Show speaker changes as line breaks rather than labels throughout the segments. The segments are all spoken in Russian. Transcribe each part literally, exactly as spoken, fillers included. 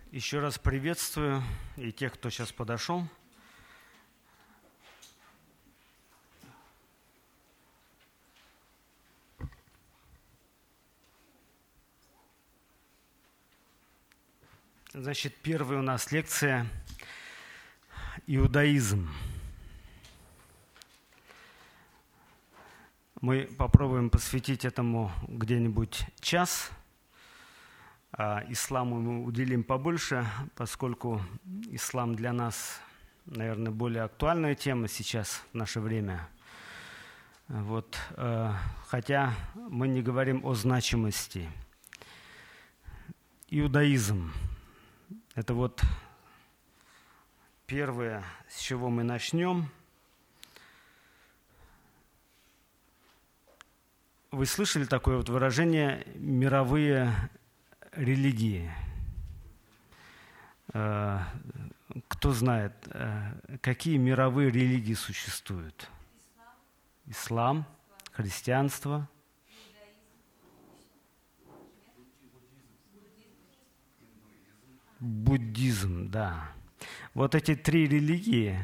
Еще раз приветствую и тех, кто сейчас подошел. Значит, первая у нас лекция «Иудаизм». Мы попробуем посвятить этому где-нибудь час. А исламу мы уделим побольше, поскольку ислам для нас, наверное, более актуальная тема сейчас, в наше время. Вот, хотя мы не говорим о значимости. Иудаизм – это вот первое, с чего мы начнем. Вы слышали такое вот выражение «мировые религии»? Кто знает, какие мировые религии существуют? Ислам, христианство, буддизм, да. Вот эти три религии,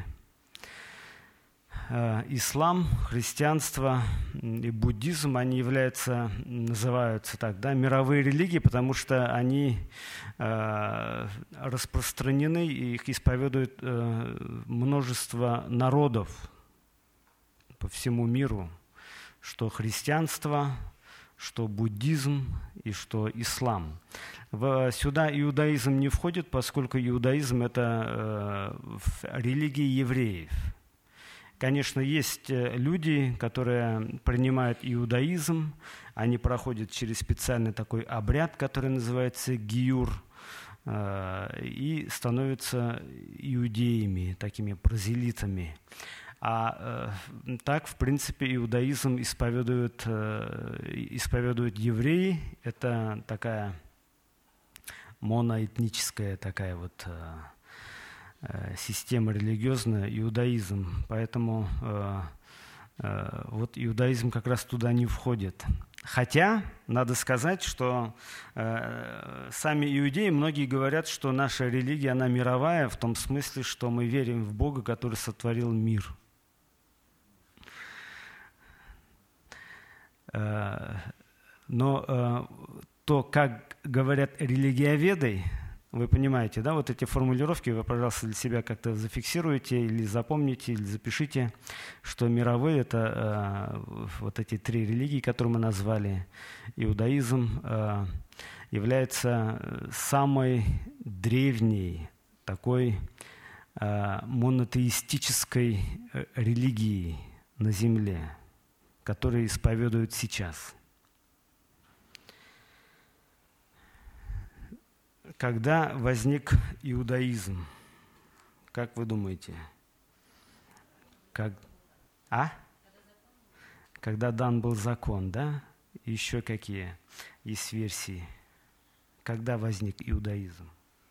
ислам, христианство и буддизм, они являются, называются так, да, мировые религии, потому что они э, распространены, и их исповедуют э, множество народов по всему миру, что христианство, что буддизм и что ислам. В, сюда иудаизм не входит, поскольку иудаизм – это э, религия евреев. Конечно, есть люди, которые принимают иудаизм, они проходят через специальный такой обряд, который называется гиюр, и становятся иудеями, такими прозелитами. А так, в принципе, иудаизм исповедуют, исповедуют евреи. Это такая моноэтническая такая вот система религиозная, иудаизм. Поэтому э, э, вот иудаизм как раз туда не входит. Хотя, надо сказать, что э, сами иудеи, многие говорят, что наша религия, она мировая, в том смысле, что мы верим в Бога, который сотворил мир. Э, но э, то, как говорят религиоведы, вы понимаете, да, вот эти формулировки вы, пожалуйста, для себя как-то зафиксируйте или запомните, или запишите, что мировые – это э, вот эти три религии, которые мы назвали. Иудаизм э, является самой древней такой э, монотеистической религией на земле, которую исповедуют сейчас. Когда возник иудаизм? Как вы думаете? Как? А? Когда дан был закон, да? Еще какие есть версии? Когда возник иудаизм?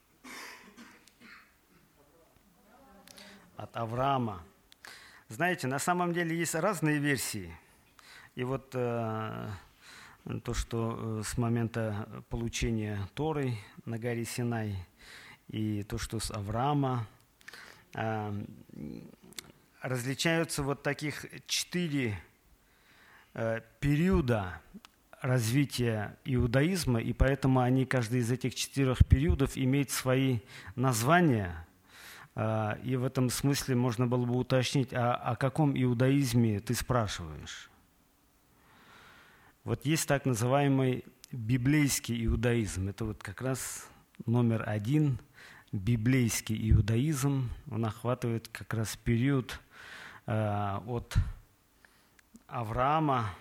От Авраама. Знаете, на самом деле есть разные версии. И вот э, то, что с момента получения Торы на горе Синай, и то, что с Авраама, э, различаются вот таких четыре э, периода развития иудаизма, и поэтому они, каждый из этих четырех периодов имеет свои названия, э, и в этом смысле можно было бы уточнить, а о каком иудаизме ты спрашиваешь? Вот есть так называемый библейский иудаизм. Это вот как раз номер один, библейский иудаизм. Он охватывает как раз период э, от Авраама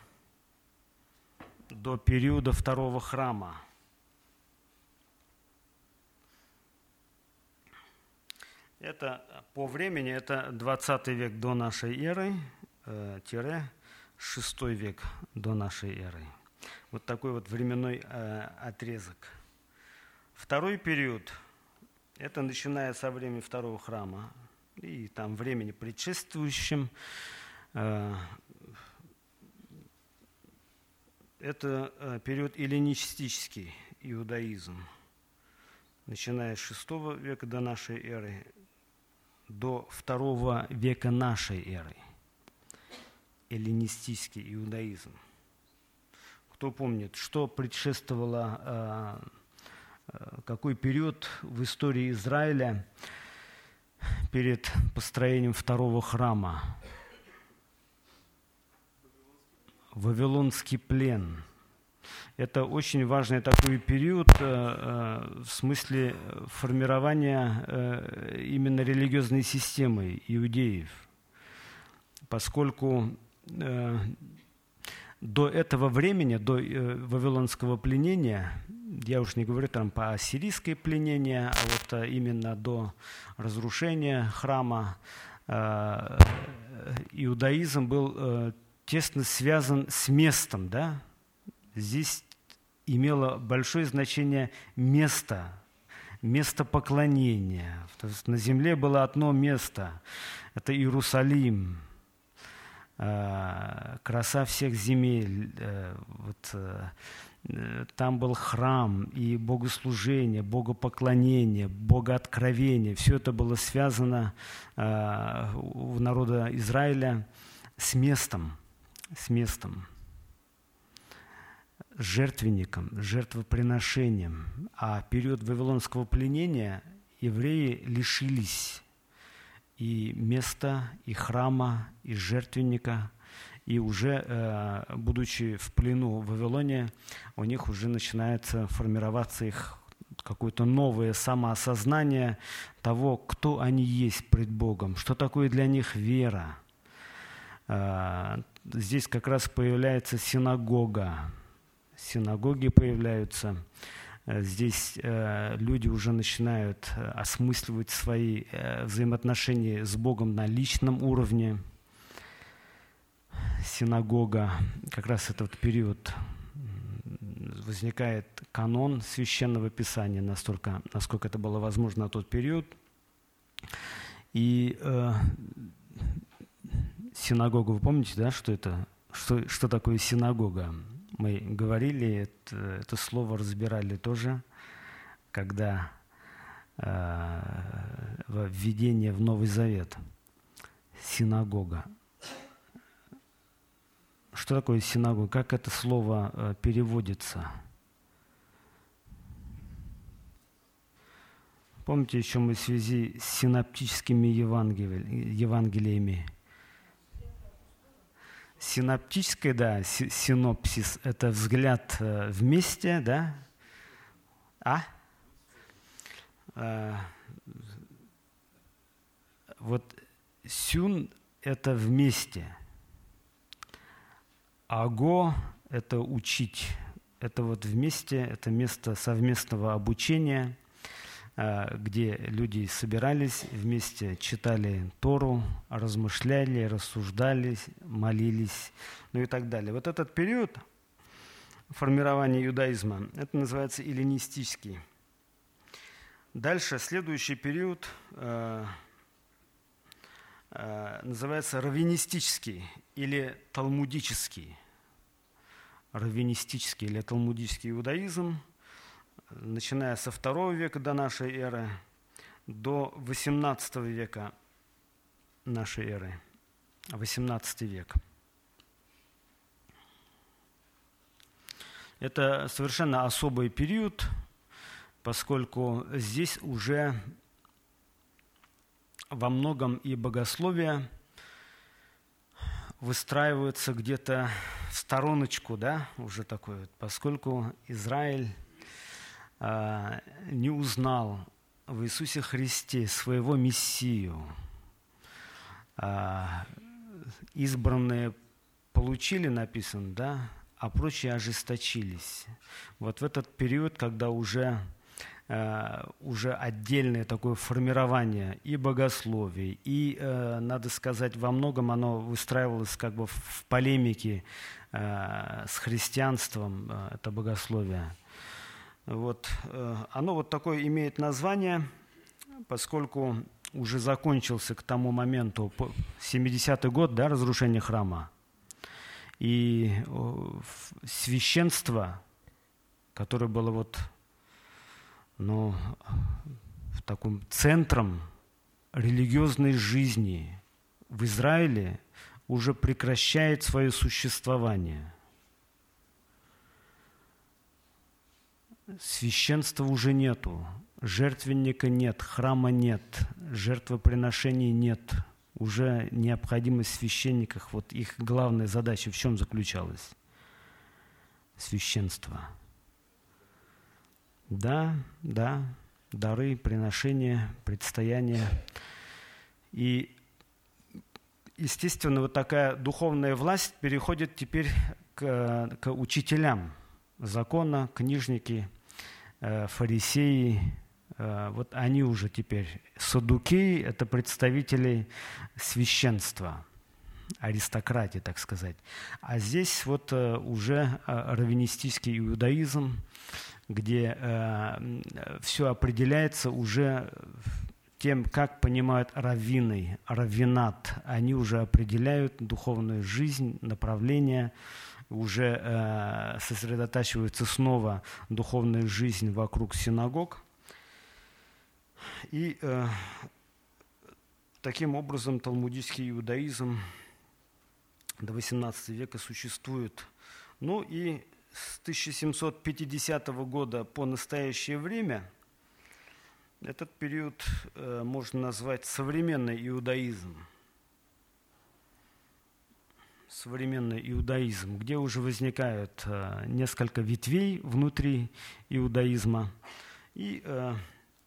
до периода второго храма. Это по времени это двадцатый век до нашей эры, э, тире шестой век до нашей эры. Вот такой вот временной э, отрезок. Второй период, это начиная со времени второго храма и там времени предшествующим, э, это э, период эллинистический иудаизм. начиная с шестого века до нашей эры до второго века нашей эры. Эллинистический иудаизм. Кто помнит, что предшествовало, какой период в истории Израиля перед построением второго храма? Вавилонский плен. Это очень важный такой период в смысле формирования именно религиозной системы иудеев, поскольку до этого времени, до вавилонского пленения, я уж не говорю там по ассирийское пленение, а вот именно до разрушения храма, иудаизм был тесно связан с местом, да? Здесь имело большое значение место, место поклонения. То есть на земле было одно место, это Иерусалим, краса всех земель. Вот, там был храм и богослужение, богопоклонение, богооткровение. Все это было связано у народа Израиля с местом, с местом. Жертвенником, жертвоприношением. А в период вавилонского пленения евреи лишились и места, и храма, и жертвенника, и уже, будучи в плену в Вавилоне, у них уже начинается формироваться их какое-то новое самоосознание того, кто они есть пред Богом, что такое для них вера. Здесь как раз появляется синагога, синагоги появляются. Здесь э, люди уже начинают осмысливать свои э, взаимоотношения с Богом на личном уровне. Синагога, как раз этот период возникает канон священного писания, настолько, насколько это было возможно на тот период. И э, синагога, вы помните, да, что это, что, что такое синагога? Мы говорили, это, это слово разбирали тоже, когда э, введение в Новый Завет. Синагога. Что такое синагога? Как это слово э, переводится? Помните, еще мы в связи с синоптическими евангели... евангелиями. Синоптическое, да, синопсис – это взгляд э, вместе, да? А? Э, вот сюн – это вместе. Аго – это учить. Это вот вместе, это место совместного обучения, э, где люди собирались вместе, читали Тору, размышляли, рассуждали, молились, ну и так далее. Вот этот период формирования иудаизма, это называется эллинистический. Дальше, следующий период э, э, называется раввинистический или талмудический. Раввинистический или талмудический иудаизм, начиная со второго века до нашей эры до восемнадцатого века нашей эры, восемнадцатый век. Это совершенно особый период, поскольку здесь уже во многом и богословие выстраивается где-то в стороночку, да, уже такой вот, поскольку Израиль э, не узнал в Иисусе Христе своего Мессию. Э, избранные получили, написано, да, а прочие ожесточились. Вот в этот период, когда уже, э, уже отдельное такое формирование и богословий, и, э, надо сказать, во многом оно выстраивалось как бы в полемике э, с христианством, э, это богословие. Вот, э, оно вот такое имеет название, поскольку уже закончился к тому моменту семидесятый год, да, разрушения храма. И священство, которое было вот но в таком центром религиозной жизни в Израиле уже прекращает свое существование. Священства уже нету, жертвенника нет, храма нет, жертвоприношений нет. Уже необходимость в священниках, вот их главная задача в чем заключалась? Священство. Да, да, дары, приношения, предстояния. И, естественно, вот такая духовная власть переходит теперь к, к учителям закона, книжники, э, фарисеи. Э, вот они уже теперь, саддукеи, это представители священства, аристократии, так сказать. А здесь вот э, уже э, раввинистический иудаизм, где э, все определяется уже тем, как понимают раввины, раввинат. Они уже определяют духовную жизнь, направление, уже э, сосредотачивается снова духовная жизнь вокруг синагог. И э, таким образом талмудический иудаизм до восемнадцатого века существует. Ну и с тысяча семьсот пятидесятого года по настоящее время этот период э, можно назвать современный иудаизм. Современный иудаизм, где уже возникают э, несколько ветвей внутри иудаизма, и э,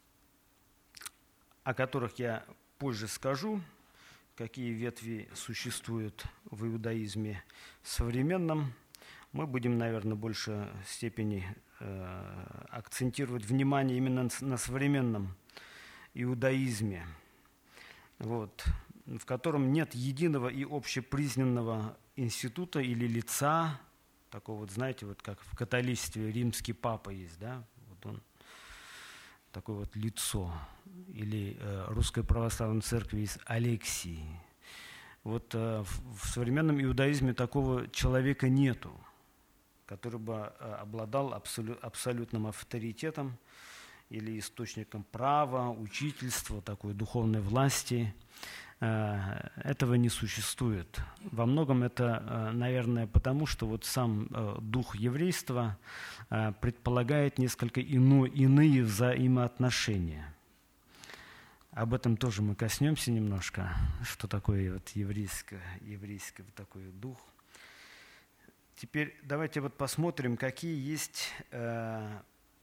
о которых я позже скажу, какие ветви существуют в иудаизме современном. Мы будем, наверное, в большей степени э, акцентировать внимание именно на современном иудаизме, вот, в котором нет единого и общепризнанного института или лица, такого вот, знаете, вот как в католичестве римский папа есть, да, вот он, такое вот лицо, или э, Русской Православной Церкви есть Алексий. Вот э, в, в современном иудаизме такого человека нету, который бы обладал абсолю, абсолютным авторитетом или источником права, учительства, такой духовной власти. Этого не существует. Во многом это, наверное, потому, что вот сам дух еврейства предполагает несколько ино, иные взаимоотношения. Об этом тоже мы коснемся немножко, что такое вот еврейское, еврейский вот такой дух. Теперь давайте вот посмотрим, какие есть, э,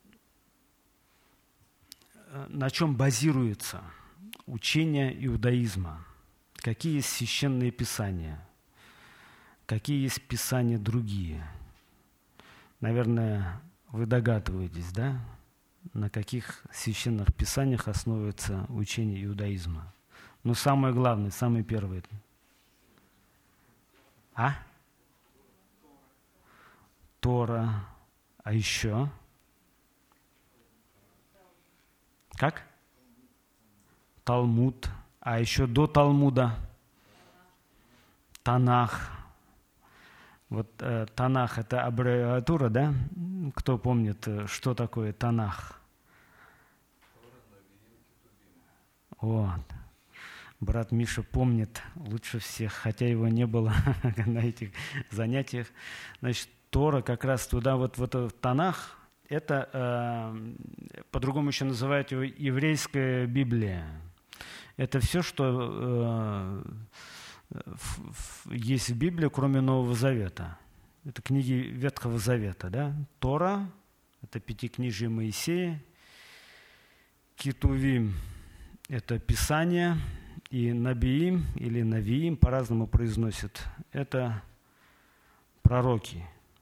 на чем базируется учение иудаизма, какие есть священные писания, какие есть писания другие. Наверное, вы догадываетесь, да, на каких священных писаниях основывается учение иудаизма. Но самое главное, самое первое. А? Тора, а еще? Как? Талмуд, а еще до Талмуда Танах. Вот э, Танах – это аббревиатура, да? Кто помнит, что такое Танах? Вот. Брат Миша помнит лучше всех, хотя его не было на этих занятиях. Значит, Тора как раз туда, вот в этот Танах, это э, по-другому еще называют его еврейская Библия. Это все, что э, в, в, есть в Библии, кроме Нового Завета. Это книги Ветхого Завета, да? Тора, это пятикнижие Моисея, Кетувим, это Писание, и Набиим или Навиим, по-разному произносят, это пророки.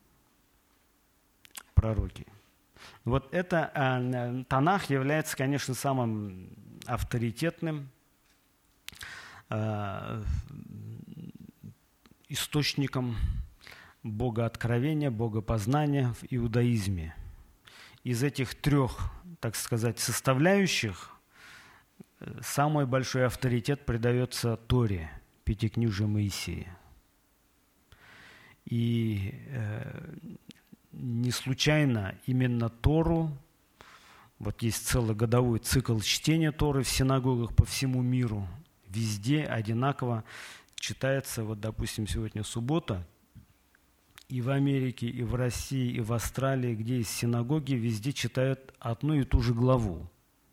Пророки. Вот это э, Танах является, конечно, самым авторитетным э, источником богооткровения, богопознания в иудаизме. Из этих трех, так сказать, составляющих самый большой авторитет придается Торе, пятикнижию Моисея. И э, не случайно именно Тору Вот есть целый годовой цикл чтения Торы в синагогах по всему миру. Везде одинаково читается, вот, допустим, сегодня суббота, и в Америке, и в России, и в Австралии, где есть синагоги, везде читают одну и ту же главу.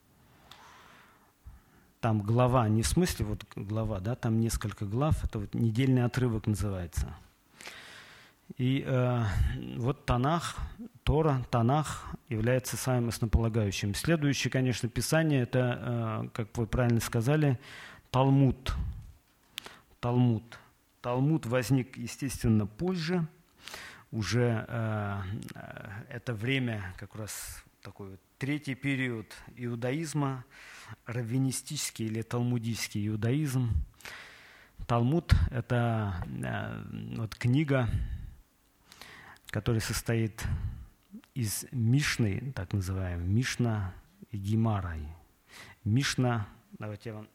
Там глава, не в смысле вот глава, да, там несколько глав, это вот недельный отрывок называется. И э, вот Танах, Тора, Танах является самым основополагающим. Следующее, конечно, Писание, это, э, как вы правильно сказали, Талмуд. Талмуд. Талмуд возник, естественно, позже. Уже э, это время, как раз такой вот третий период иудаизма, раввинистический или талмудический иудаизм. Талмуд – это э, вот книга, которая состоит из Мишны, так называемой, Мишна и Гемара. Мишна, давайте я вам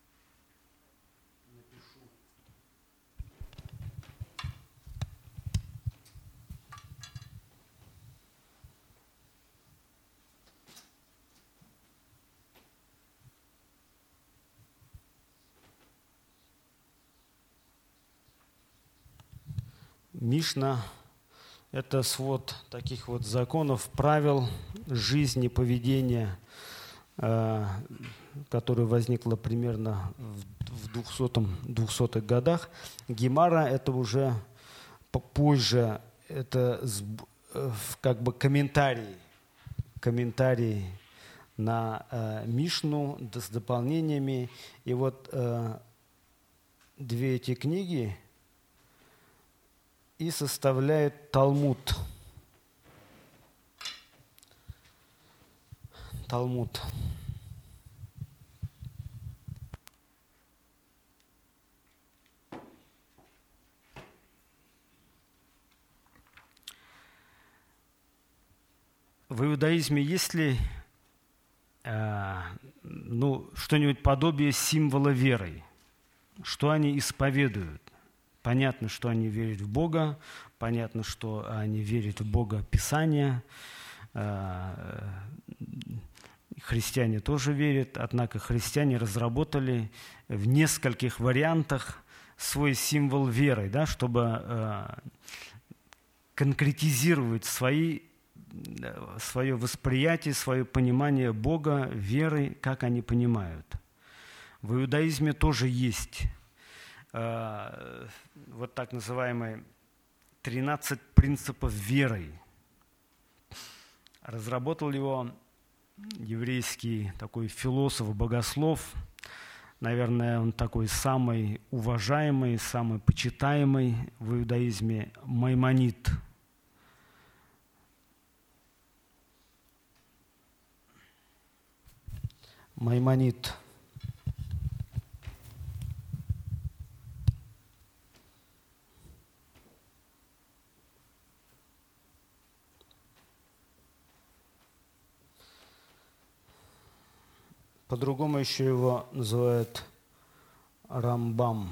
напишу. Мишна – это свод таких вот законов, правил жизни, поведения, э, которое возникло примерно в двухсотых годах. Гемара – это уже позже, это как бы комментарий, комментарий на э, Мишну с дополнениями. И вот э, две эти книги и составляет Талмуд. Талмуд. В иудаизме есть ли э, ну, что-нибудь подобие символа веры? Что они исповедуют? Понятно, что они верят в Бога, понятно, что они верят в Бога Писания. Христиане тоже верят, однако христиане разработали в нескольких вариантах свой символ веры, да, чтобы конкретизировать свои, свое восприятие, свое понимание Бога, веры, как они понимают. В иудаизме тоже есть вот так называемые тринадцать принципов веры. Разработал его еврейский такой философ, богослов. Наверное, он такой самый уважаемый, самый почитаемый в иудаизме Маймонид. Маймонид. По-другому еще его называют Рамбам.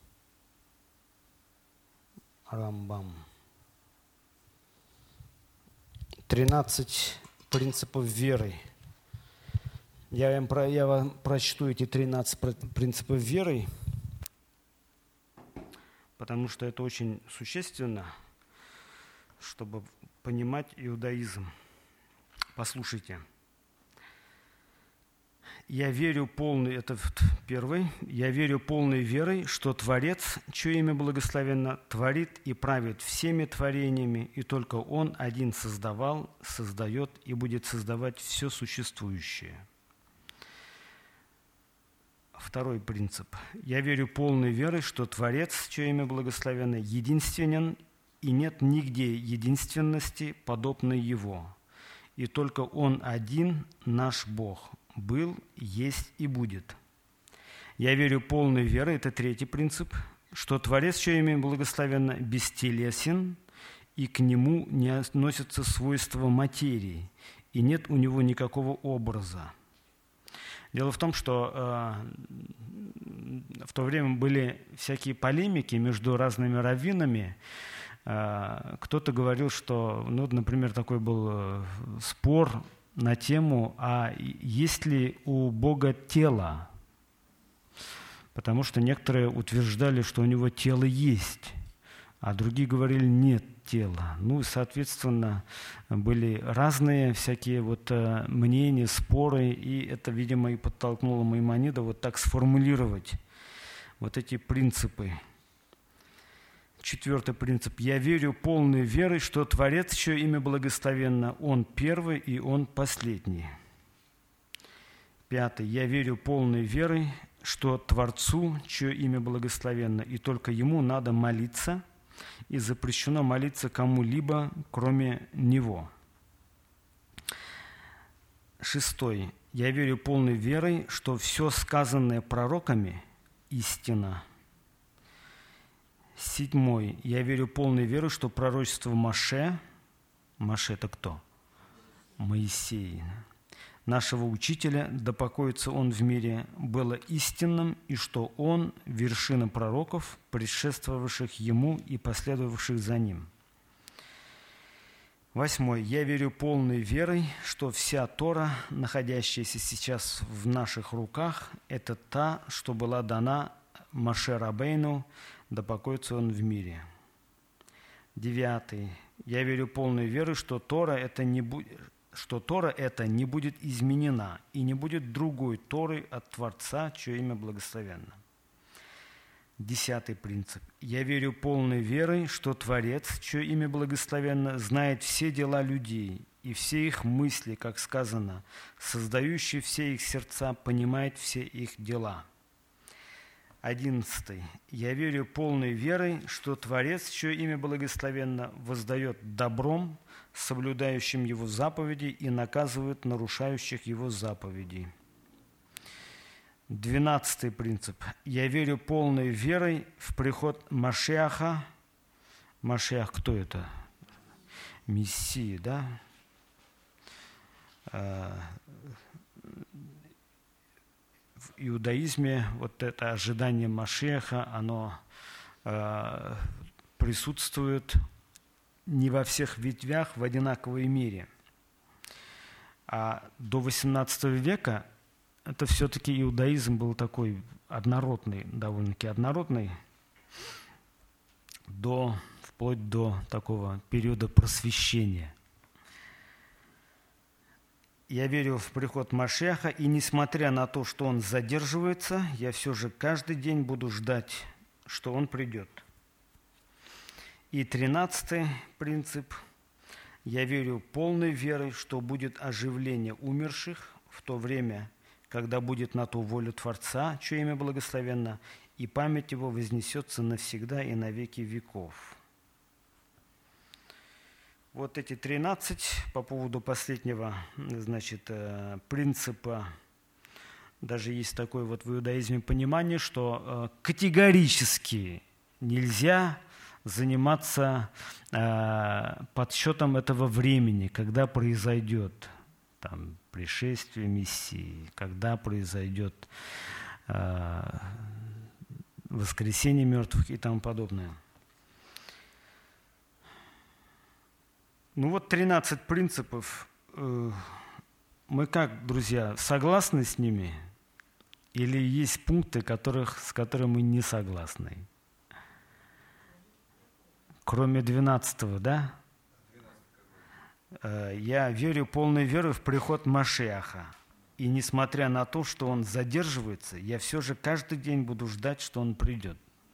Рамбам. тринадцать принципов веры. Я вам, про, я вам прочту эти тринадцать принципов веры, потому что это очень существенно, чтобы понимать иудаизм. Послушайте. Я верю полной, это первый, я верю полной верой, что Творец, чье имя благословенно, творит и правит всеми творениями, и только Он один создавал, создает и будет создавать все существующее. Второй принцип. Я верю полной верой, что Творец, чье имя благословенно, единственен, и нет нигде единственности, подобной Его. И только Он один, наш Бог, был, есть и будет. Я верю полной верой, это третий принцип, что Творец, чье имя благословенно, бестелесен, и к Нему не относятся свойства материи, и нет у Него никакого образа. Дело в том, что э, в то время были всякие полемики между разными раввинами. Э, кто-то говорил, что, ну, например, такой был спор на тему, а есть ли у Бога тело? Потому что некоторые утверждали, что у него тело есть, а другие говорили, нет тела. Ну, соответственно, были разные всякие вот мнения, споры, и это, видимо, и подтолкнуло Маймонида вот так сформулировать вот эти принципы. Четвертый принцип. Я верю полной верой, что Творец, чье имя благословенно, Он первый и Он последний. Пятый. Я верю полной верой, что Творцу, чье имя благословенно, и только Ему надо молиться, и запрещено молиться кому-либо, кроме Него. Шестой. Я верю полной верой, что все сказанное пророками – истина. Седьмой. Я верю полной верой, что пророчество Моше, Моше – это кто? Моисей, нашего учителя, да покоится он в мире, было истинным, и что он – вершина пророков, предшествовавших ему и последовавших за ним. Восьмой. Я верю полной верой, что вся Тора, находящаяся сейчас в наших руках, это та, что была дана Моше Рабейну, да покоится он в мире. Девятый. Я верю полной верой, что Тора это не будет, что Тора это не будет изменена и не будет другой Торы от Творца, чье имя благословенно. Десятый принцип. Я верю полной верой, что Творец, чье имя благословенно, знает все дела людей и все их мысли, как сказано, создающий все их сердца, понимает все их дела. Одиннадцатый. Я верю полной верой, что Творец, чье имя благословенно, воздает добром, соблюдающим Его заповеди и наказывает нарушающих Его заповеди. Двенадцатый принцип. Я верю полной верой в приход Машиаха. Машиах кто это? Мессия, да? В иудаизме вот это ожидание Машиаха, оно э, присутствует не во всех ветвях в одинаковой мере. А до восемнадцатого века это все-таки иудаизм был такой однородный, довольно-таки однородный, до, вплоть до такого периода просвещения. Я верю в приход Машиаха, и несмотря на то, что он задерживается, я все же каждый день буду ждать, что он придет. И тринадцатый принцип. Я верю полной верой, что будет оживление умерших в то время, когда будет на то волю Творца, чье имя благословенно, и память его вознесется навсегда и на веки веков. Вот эти тринадцать по поводу последнего, значит, принципа. Даже есть такое вот в иудаизме понимание, что категорически нельзя заниматься подсчетом этого времени, когда произойдет там, пришествие Мессии, когда произойдет воскресение мертвых и тому подобное. Ну вот тринадцать принципов. Мы как, друзья, согласны с ними? Или есть пункты, которых, с которыми мы не согласны? Кроме двенадцатого, да? Я верю полной верой в приход Машиаха. И несмотря на то, что он задерживается, я все же каждый день буду ждать, что он придет.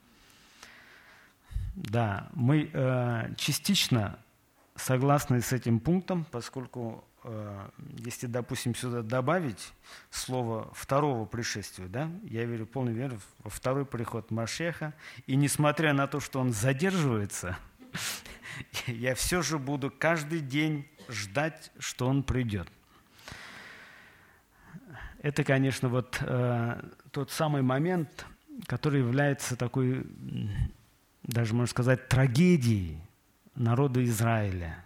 Да, мы э, частично согласны с этим пунктом, поскольку э, если, допустим, сюда добавить слово второго пришествия, да, я верю полной верой во второй приход Машиаха, и несмотря на то, что он задерживается, я все же буду каждый день ждать, что он придет. Это, конечно, вот э, тот самый момент, который является такой, даже можно сказать, трагедией народа Израиля.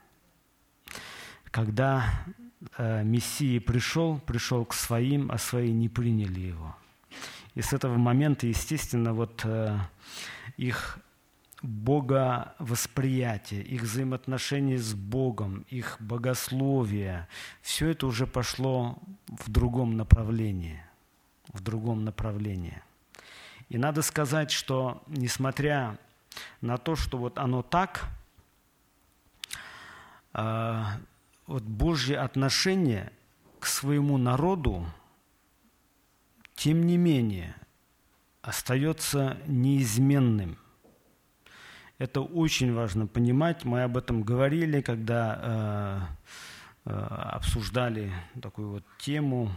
Когда э, Мессия пришел, пришел к своим, а свои не приняли его. И с этого момента, естественно, вот э, их боговосприятие, их взаимоотношения с Богом, их богословие, все это уже пошло в другом направлении, в другом направлении. И надо сказать, что несмотря на то, что вот оно так, э, вот Божье отношение к своему народу, тем не менее, остается неизменным. Это очень важно понимать. Мы об этом говорили, когда э, э, обсуждали такую вот тему.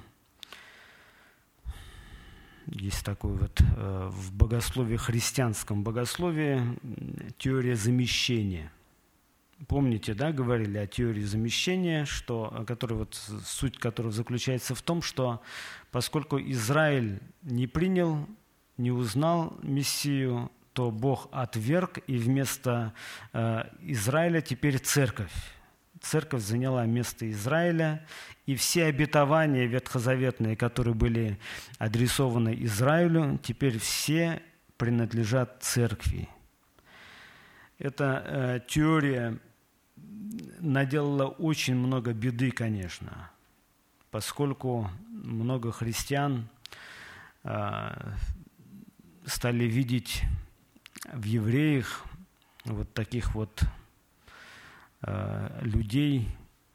Есть такой вот э, в богословии, христианском богословии, теория замещения. Помните, да, говорили о теории замещения, что, которая, вот, суть которой заключается в том, что поскольку Израиль не принял, не узнал Мессию, то Бог отверг, и вместо э, Израиля теперь церковь. Церковь заняла место Израиля, и все обетования ветхозаветные, которые были адресованы Израилю, теперь все принадлежат церкви. Эта э, теория наделала очень много беды, конечно, поскольку много христиан э, стали видеть в евреях вот таких вот э, людей,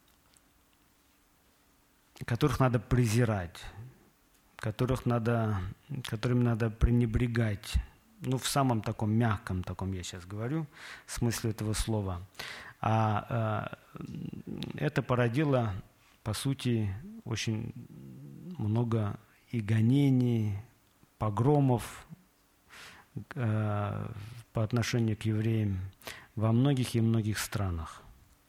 которых надо презирать, которых надо, которым надо пренебрегать. Ну, в самом таком мягком, таком я сейчас говорю, смысле этого слова. А э, это породило, по сути, очень много и гонений, погромов э, по отношению к евреям во многих и многих странах.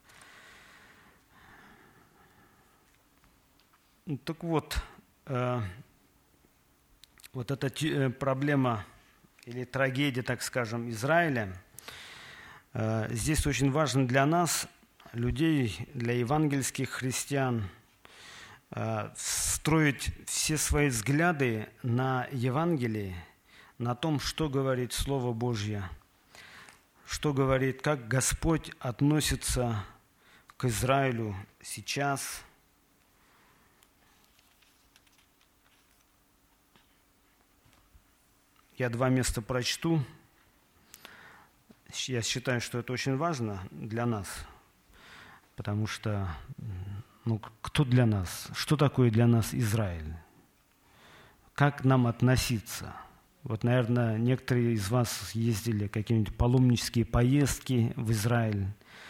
Так вот, э, вот эта т- проблема или трагедия, так скажем, Израиля, э, здесь очень важно для нас, людей, для евангельских христиан, э, строить все свои взгляды на Евангелие, на том, что говорит Слово Божье, что говорит, как Господь относится к Израилю сейчас. Я два места прочту. Я считаю, что это очень важно для нас, потому что, ну, кто для нас? Что такое для нас Израиль? Как нам относиться? Вот, наверное, некоторые из вас ездили в какие-нибудь паломнические поездки в Израиль,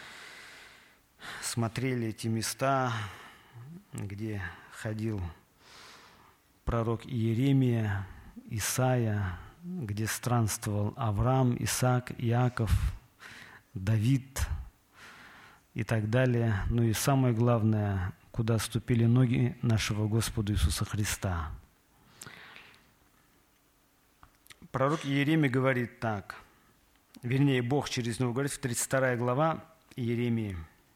смотрели эти места, где ходил пророк Иеремия, Исаия, где странствовал Авраам, Исаак, Иаков, Давид и так далее. Ну и самое главное, куда ступили ноги нашего Господа Иисуса Христа. Пророк Иеремия говорит так, вернее, Бог через него говорит, в тридцать вторая глава Иеремии.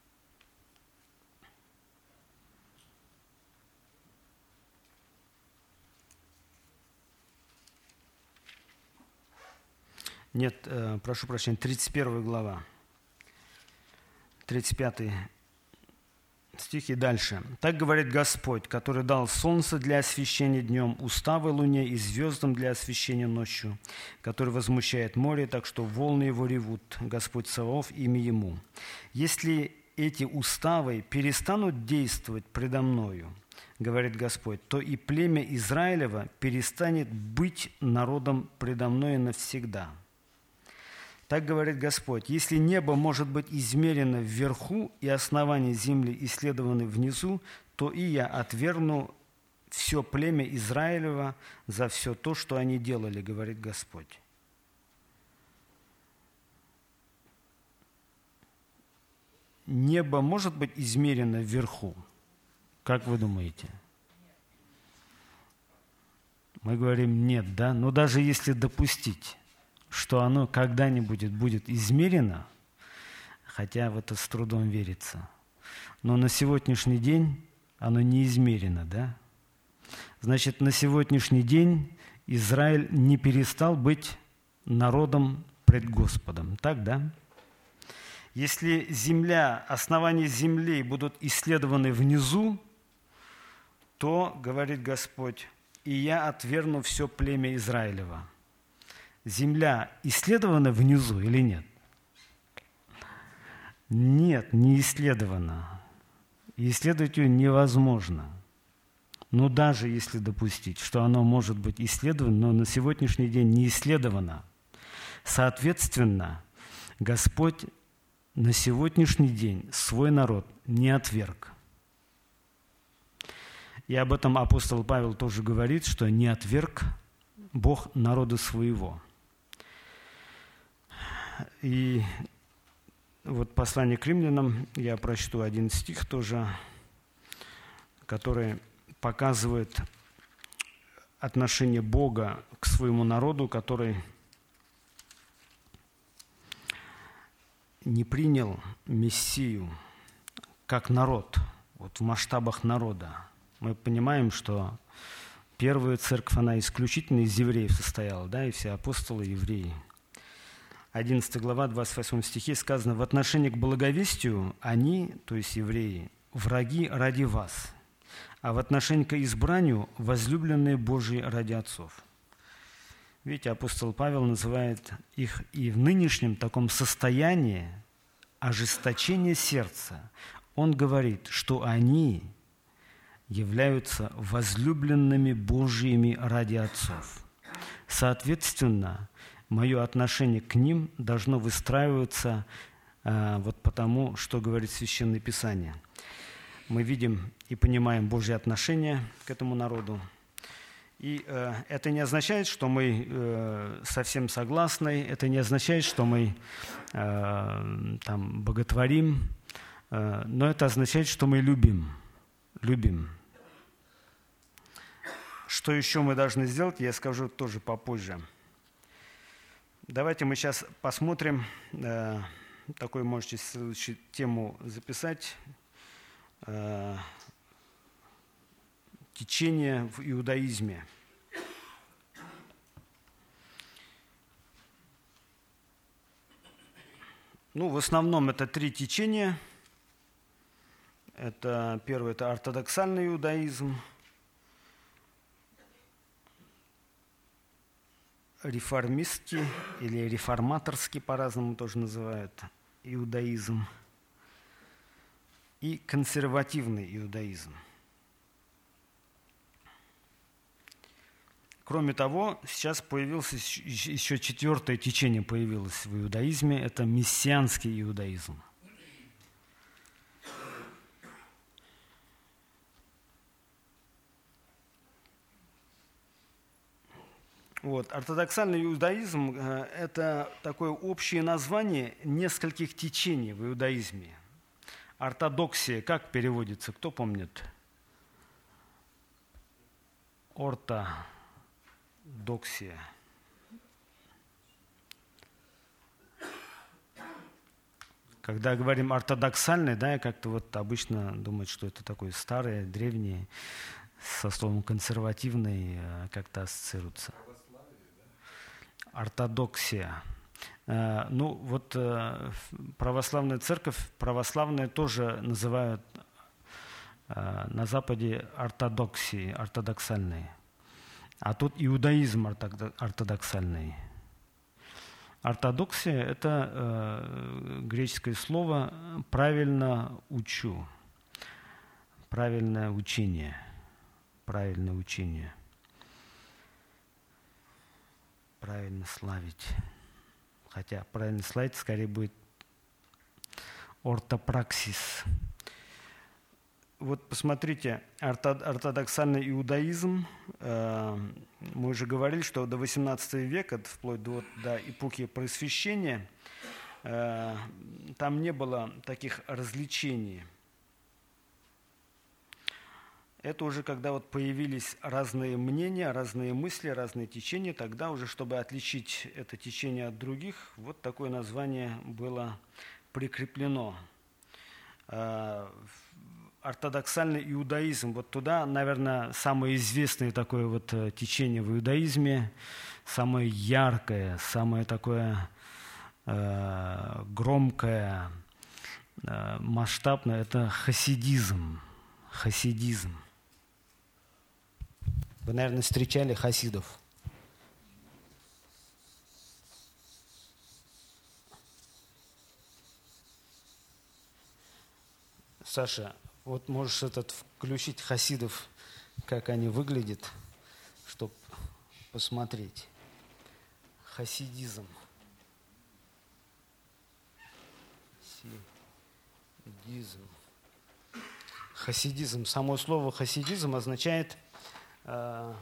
Нет, э, прошу прощения, тридцать первая глава, тридцать пятый стих и дальше. «Так говорит Господь, который дал солнце для освещения днем, уставы луне и звездам для освещения ночью, который возмущает море, так что волны его ревут, Господь Саваоф, имя ему. Если эти уставы перестанут действовать предо мною, говорит Господь, то и племя Израилева перестанет быть народом предо мною навсегда. Так говорит Господь, если небо может быть измерено вверху и основания земли исследованы внизу, то и я отвергну все племя Израилева за все то, что они делали, говорит Господь». Небо может быть измерено вверху? Как вы думаете? Мы говорим нет, да? Но даже если допустить, что оно когда-нибудь будет измерено, хотя в это с трудом верится, но на сегодняшний день оно не измерено, да? Значит, на сегодняшний день Израиль не перестал быть народом пред Господом. Так, да? Если земля, основания земли будут исследованы внизу, то, говорит Господь, и я отвергну все племя Израилева. Земля исследована внизу или нет? Нет, не исследована. И исследовать ее невозможно. Но даже если допустить, что оно может быть исследовано, но на сегодняшний день не исследовано, соответственно, Господь на сегодняшний день свой народ не отверг. И об этом апостол Павел тоже говорит, что не отверг Бог народа своего. И вот послание к римлянам, я прочту один стих тоже, который показывает отношение Бога к своему народу, который не принял Мессию как народ, вот в масштабах народа. Мы понимаем, что первая церковь, она исключительно из евреев состояла, да, и все апостолы евреи. одиннадцатая глава, двадцать восьмом стихе сказано: «В отношении к благовестию они, то есть евреи, враги ради вас, а в отношении к избранию возлюбленные Божьи ради отцов». Видите, апостол Павел называет их и в нынешнем таком состоянии ожесточения сердца. Он говорит, что они являются возлюбленными Божьими ради отцов. Соответственно, мое отношение к ним должно выстраиваться э, вот потому, что говорит Священное Писание. Мы видим и понимаем Божье отношение к этому народу. И э, это не означает, что мы э, совсем согласны, это не означает, что мы э, там, боготворим, э, но это означает, что мы любим. Любим. Что еще мы должны сделать, я скажу тоже попозже. Давайте мы сейчас посмотрим, э, такой можете следующую тему записать, э, течение в иудаизме. Ну, в основном это три течения. Это первое – это ортодоксальный иудаизм, реформистский или реформаторский, по-разному тоже называют, иудаизм, и консервативный иудаизм. Кроме того, сейчас появилось еще четвертое течение появилось в иудаизме – это мессианский иудаизм. Вот. Ортодоксальный иудаизм – это такое общее название нескольких течений в иудаизме. Ортодоксия как переводится, кто помнит? Ортодоксия. Когда говорим ортодоксальный, да, как-то вот обычно думают, что это такое старое, древнее, со словом консервативный как-то ассоциируется. Ортодоксия. Ну, вот православная церковь, православные тоже называют на Западе ортодоксией, ортодоксальной. А тут иудаизм ортодоксальный. Ортодоксия – это греческое слово «правильно учу», правильное учение, правильное учение. Правильно славить. Хотя правильно славить скорее будет ортопраксис. Вот посмотрите, ортодоксальный иудаизм, мы уже говорили, что до восемнадцатого века, вплоть до, до эпохи Просвещения, там не было таких различений. Это уже когда вот появились разные мнения, разные мысли, разные течения, тогда уже, чтобы отличить это течение от других, вот такое название было прикреплено. Ортодоксальный иудаизм, вот туда, наверное, самое известное такое вот течение в иудаизме, самое яркое, самое такое э, громкое, э, масштабное, это хасидизм. Хасидизм. Вы, наверное, встречали хасидов. Саша, вот можешь этот включить хасидов, как они выглядят, чтобы посмотреть. Хасидизм. Хасидизм. Хасидизм. Само слово хасидизм означает, э,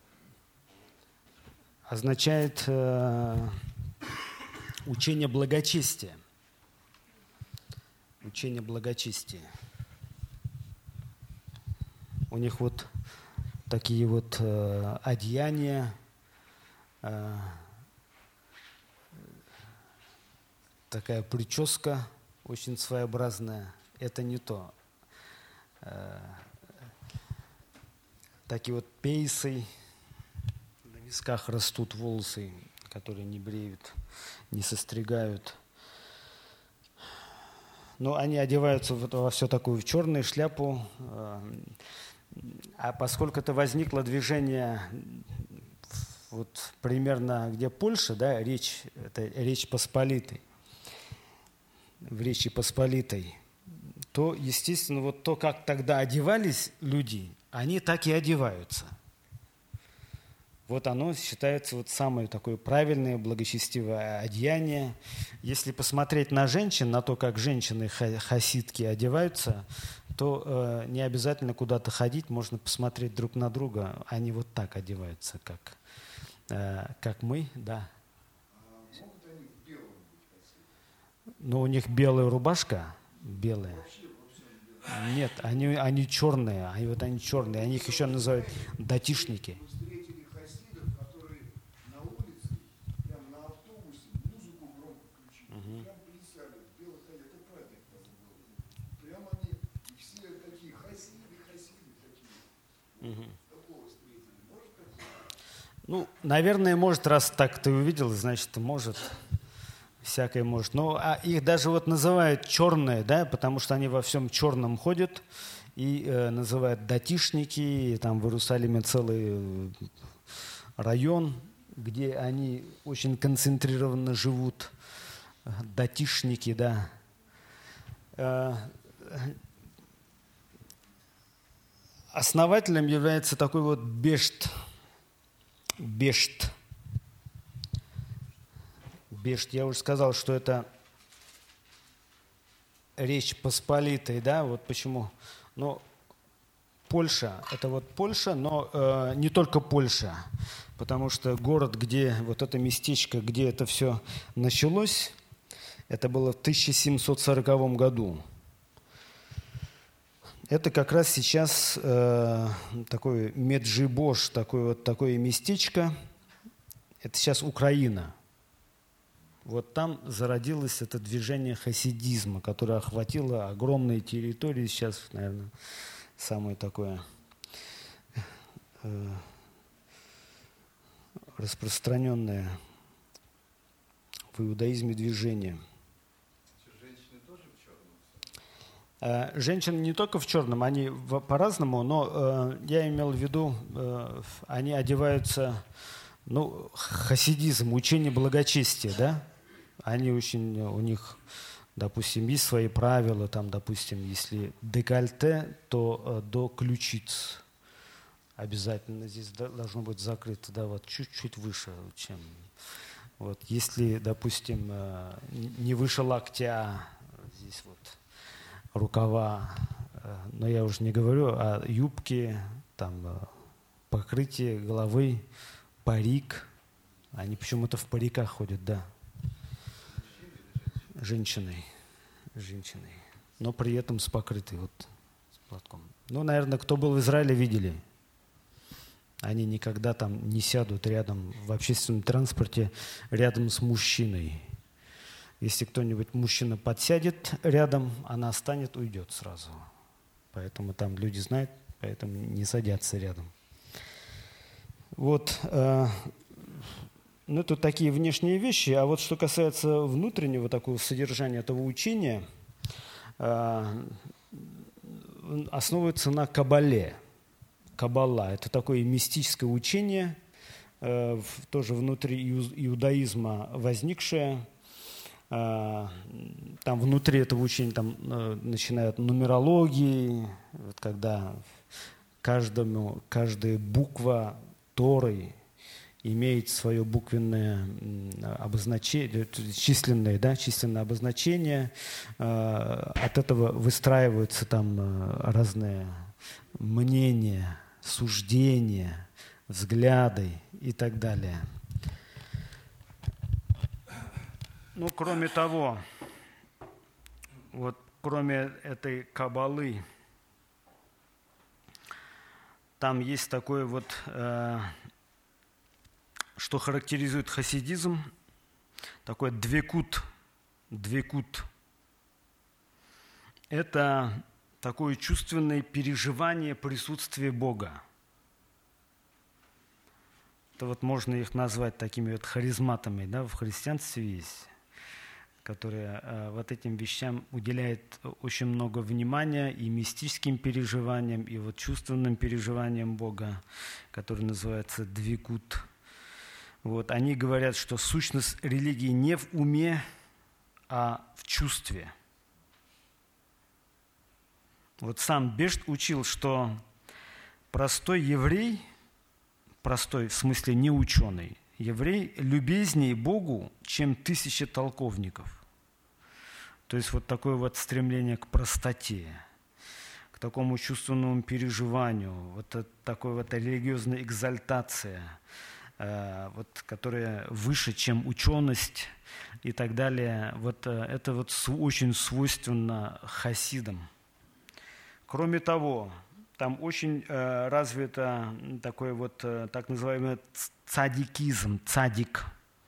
означает э, учение благочестия. Учение благочестия. У них вот такие вот э, одеяния, э, такая прическа очень своеобразная. Это не то. Э, такие вот пейсы, на висках растут волосы, которые не бреют, не состригают. Но они одеваются во все такую в черную шляпу. А поскольку это возникло движение вот примерно где Польша, да, речь, это Речь Посполитой, в Речи Посполитой, то, естественно, вот то, как тогда одевались люди, они так и одеваются. Вот оно считается вот самое такое правильное, благочестивое одеяние. Если посмотреть на женщин, на то, как женщины хасидки одеваются, то э, не обязательно куда-то ходить, можно посмотреть друг на друга. Они вот так одеваются, как, э, как мы, да.
А могут они в белом быть?
Но у них белая рубашка, белая.
Вообще, во всем белом.
Нет, они, они черные, они, вот они черные, они их еще называют датишники. Ну, наверное, может, раз так ты увидел, значит, может, всякое может. Ну, а их даже вот называют черные, да, потому что они во всем черном ходят, и э, называют датишники, и там в Иерусалиме целый район, где они очень концентрированно живут, датишники, да. Э, основателем является такой вот Бешт, Бешт. Бешт. Я уже сказал, что это Речь Посполитой, да, вот почему. Но Польша, это вот Польша, но э, не только Польша, потому что город, где вот это местечко, где это все началось, это было в тысяча семьсот сороковом году. Это как раз сейчас э, такой Меджибош, такое вот такое местечко. Это сейчас Украина. Вот там зародилось это движение хасидизма, которое охватило огромные территории. Сейчас, наверное, самое такое э, распространенное в иудаизме движение. Женщины не только в черном, они в, по-разному, но э, я имел в виду, э, они одеваются, ну, хасидизм, учение благочестия, да? Они очень, у них, допустим, есть свои правила, там, допустим, если декольте, то э, до ключиц обязательно здесь должно быть закрыто, да, вот чуть-чуть выше, чем, вот, если, допустим, э, не выше локтя, здесь вот, рукава, но я уже не говорю о юбке, там, покрытие головы, парик. Они почему-то в париках ходят, да. Женщиной. Женщиной. Но при этом с покрытой, вот, с платком. Ну, наверное, кто был в Израиле, видели. Они никогда там не сядут рядом в общественном транспорте рядом с мужчиной. Если кто-нибудь, мужчина, подсядет рядом, она встанет, уйдет сразу. Поэтому там люди знают, поэтому не садятся рядом. Вот. Э, Ну, это такие внешние вещи. А вот что касается внутреннего такого содержания этого учения, основывается на Кабале. Каббала – это такое мистическое учение, тоже внутри иудаизма возникшее. Там внутри этого учения там, начинают нумерологии, вот когда каждому, каждая буква Торы имеет свое буквенное обозначение, численное, да, численное обозначение. От этого выстраиваются там разные мнения, суждения, взгляды и так далее. Ну, кроме того, вот кроме этой каббалы, там есть такое вот, э, что характеризует хасидизм, такой двекут, двекут. Это такое чувственное переживание присутствия Бога. Это вот можно их назвать такими вот харизматами, да, в христианстве есть, которые э, вот этим вещам уделяют очень много внимания, и мистическим переживаниям, и вот чувственным переживаниям Бога, который называется двекут. Вот, они говорят, что сущность религии не в уме, а в чувстве. Вот сам Бешт учил, что простой еврей, простой в смысле не ученый, еврей любезнее Богу, чем тысячи толковников. То есть вот такое вот стремление к простоте, к такому чувственному переживанию, вот такой вот религиозная экзальтация, э, вот, которая выше, чем ученость и так далее. Вот э, это вот очень свойственно хасидам. Кроме того, там очень э, развито такой вот э, так называемый цадикизм, цадик.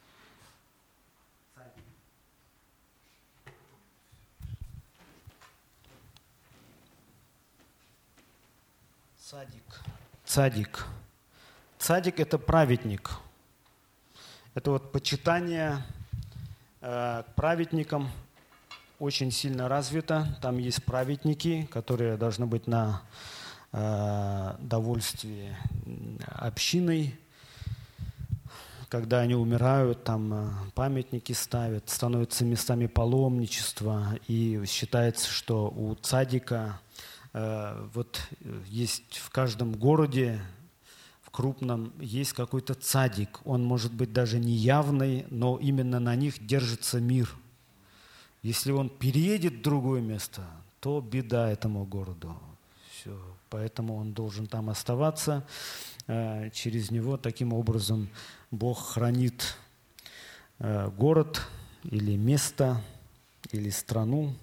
Цадик. Цадик. Цадик – это праведник. Это вот почитание э, к праведникам очень сильно развито. Там есть праведники, которые должны быть на э, довольстве общиной. Когда они умирают, там памятники ставят, становятся местами паломничества. И считается, что у цадика э, вот есть в каждом городе, в крупном, есть какой-то цадик. Он может быть даже не явный, но именно на них держится мир. Если он переедет в другое место, то беда этому городу. Все. Поэтому он должен там оставаться. Э, через него таким образом Бог хранит э, город или место, или страну.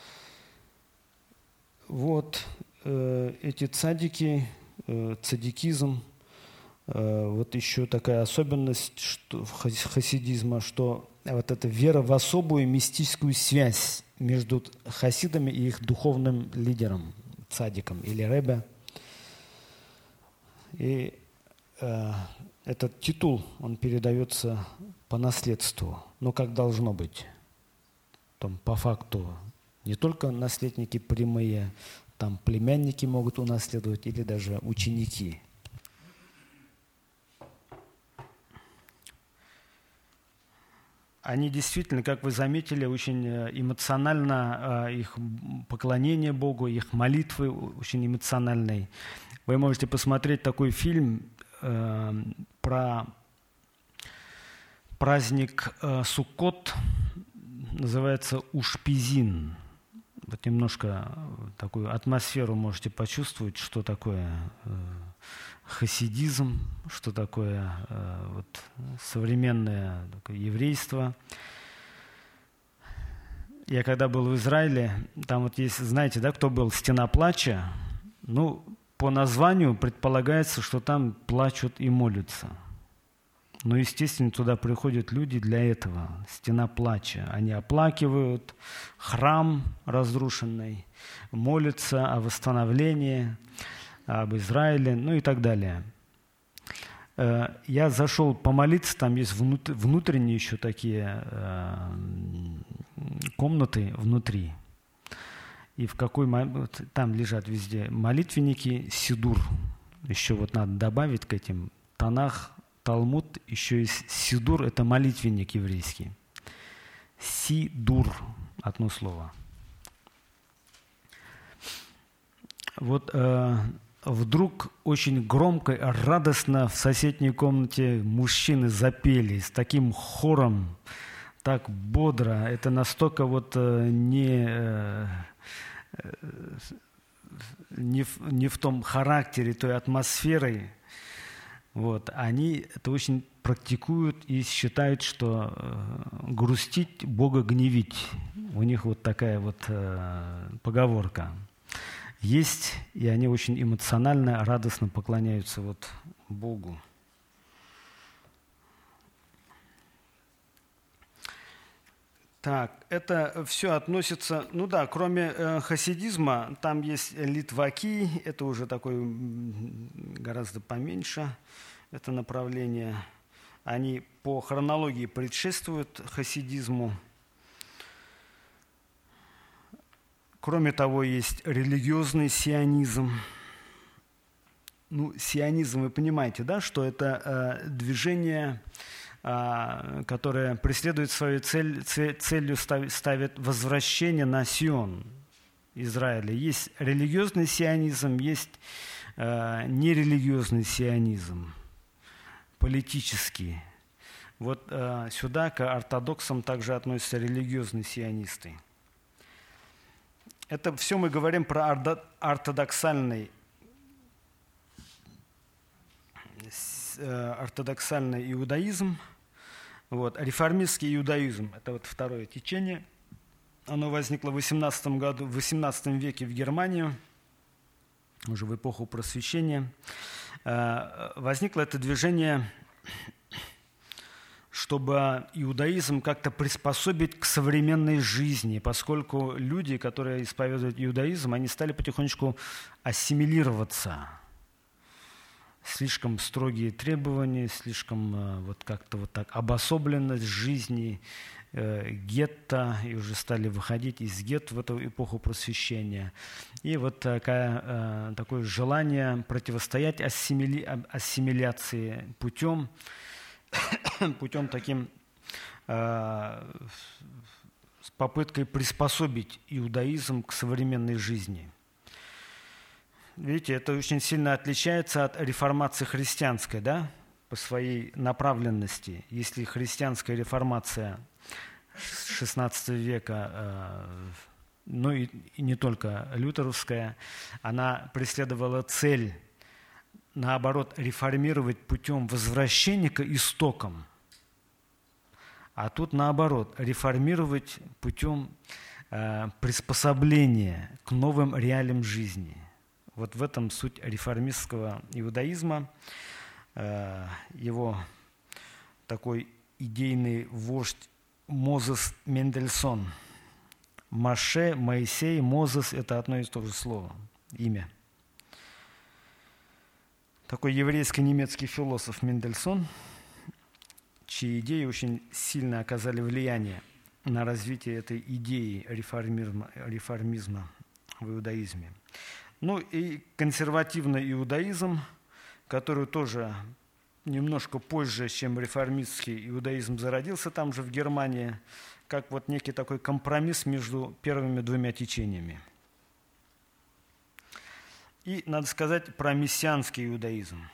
Вот э, эти цадики, э, цадикизм, э, вот еще такая особенность что, хасидизма, что вот эта вера в особую мистическую связь между хасидами и их духовным лидером, цадиком или ребе. И э, этот титул, он передается по наследству, но как должно быть. Там по факту не только наследники прямые, там племянники могут унаследовать или даже ученики. Они действительно, как вы заметили, очень эмоционально, их поклонение Богу, их молитвы очень эмоциональные. Вы можете посмотреть такой фильм э, про праздник э, Суккот, называется «Ушпизин». Вот немножко такую атмосферу можете почувствовать, что такое э, хасидизм, что такое э, вот, современное такое еврейство. Я когда был в Израиле, там вот есть, знаете, да, кто был «Стена плача», ну, по названию предполагается, что там плачут и молятся. Но, естественно, туда приходят люди для этого. Стена плача. Они оплакивают храм разрушенный, молятся о восстановлении, об Израиле, ну и так далее. Э, я зашел помолиться, там есть внут, внутренние еще такие э, комнаты внутри. И в какой вот, там лежат везде молитвенники, сидур. Еще вот надо добавить к этим Танах, Талмуд, еще есть сидур, это молитвенник еврейский. Сидур, одно слово. Вот э, вдруг очень громко, радостно в соседней комнате мужчины запели с таким хором, так бодро. Это настолько вот э, не, э, не, в, не в том характере, той атмосферой. Вот. Они это очень практикуют и считают, что э, грустить – Бога гневить. У них вот такая вот э, поговорка есть, и они очень эмоционально, радостно поклоняются вот Богу. Так, это все относится, ну да, кроме э, хасидизма, там есть литваки, это уже такое гораздо поменьше, это направление. Они по хронологии предшествуют хасидизму. Кроме того, есть религиозный сионизм. Ну, сионизм, вы понимаете, да, что это э, движение, э, которое преследует свою цель, цель целью ставит, ставит возвращение на Сион Израиля. Есть религиозный сионизм, есть э, нерелигиозный сионизм, политический. Вот э, сюда к ортодоксам также относятся религиозные сионисты. Это все мы говорим про ортодоксальный, ортодоксальный иудаизм. Вот. Реформистский иудаизм – это вот второе течение. Оно возникло в восемнадцатом году, в восемнадцатом веке в Германии, уже в эпоху Просвещения. Возникло это движение, чтобы иудаизм как-то приспособить к современной жизни, поскольку люди, которые исповедуют иудаизм, они стали потихонечку ассимилироваться. Слишком строгие требования, слишком вот как-то вот так обособленность жизни, э, гетто, и уже стали выходить из гетто в эту эпоху Просвещения. И вот такая, э, такое желание противостоять ассимили, ассимиляции путем, путем таким, э, с попыткой приспособить иудаизм к современной жизни. Видите, это очень сильно отличается от реформации христианской, да, по своей направленности. Если христианская реформация шестнадцатого века, э, ну и, и не только лютеровская, она преследовала цель, наоборот, реформировать путем возвращения к истокам. А тут наоборот, реформировать путем э, приспособления к новым реалиям жизни. Вот в этом суть реформистского иудаизма. Э, его такой идейный вождь Мозес Мендельсон. Моше, Моисей, Мозес – это одно и то же слово, имя. Такой еврейско-немецкий философ Мендельсон, чьи идеи очень сильно оказали влияние на развитие этой идеи реформизма, реформизма в иудаизме. Ну и консервативный иудаизм, который тоже немножко позже, чем реформистский иудаизм зародился там же в Германии, как вот некий такой компромисс между первыми двумя течениями. И надо сказать про мессианский иудаизм.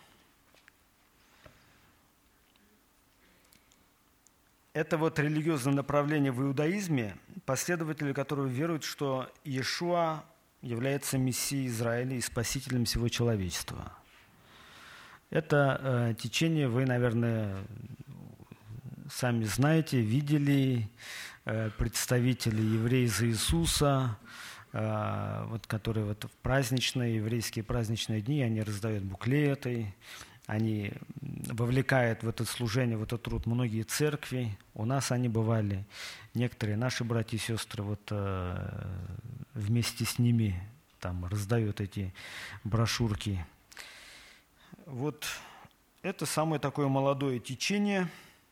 Это вот религиозное направление в иудаизме, последователи которого веруют, что Иешуа является Мессией Израиля и спасителем всего человечества. Это э, течение вы, наверное, сами знаете, видели, э, представители евреев за Иисуса, э, вот, которые вот в праздничные, еврейские праздничные дни, они раздают буклеты, они вовлекают в это служение, в этот труд многие церкви. У нас они бывали. Некоторые наши братья и сестры вот, э, вместе с ними там, раздают эти брошюрки. Вот Это самое такое молодое течение.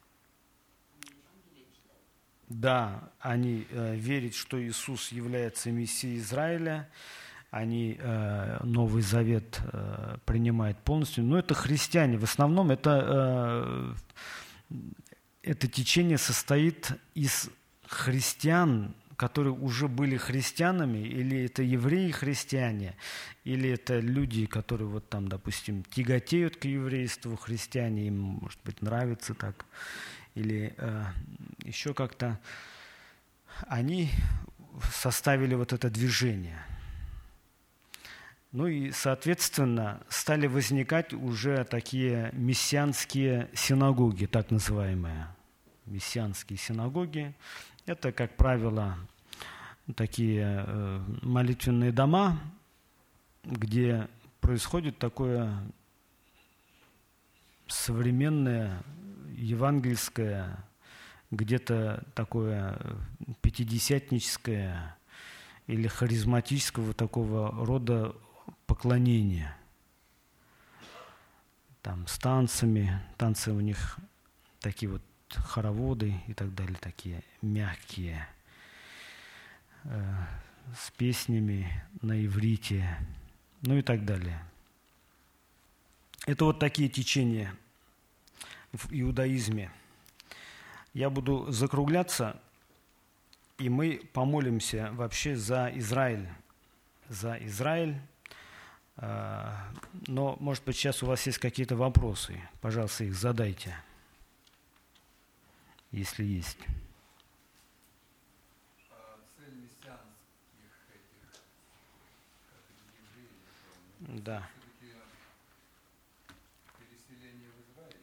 Да, они э, верят, что Иисус является Мессией Израиля. Они э, Новый Завет э, принимают полностью. Но это христиане. В основном это, э, это течение состоит из христиан, которые уже были христианами, или это евреи-христиане, или это люди, которые вот там, допустим, тяготеют к еврейству, христиане, им, может быть, нравится так, или э, еще как-то. Они составили вот это движение. Ну и, соответственно, стали возникать уже такие мессианские синагоги, так называемые. Мессианские синагоги. Это, как правило, такие э, молитвенные дома, где происходит такое современное евангельское, где-то такое пятидесятническое или харизматического такого рода поклонение. Там с танцами, танцы у них такие вот хороводы и так далее, такие мягкие, э, с песнями на иврите, ну и так далее. Это вот такие течения в иудаизме. Я буду закругляться, и мы помолимся вообще за Израиль, за Израиль. Э, но, может быть, сейчас у вас есть какие-то вопросы, пожалуйста, их задайте. Если есть.
А цель мессианских этих, как евреев,
Да.
все-таки переселение в Израиль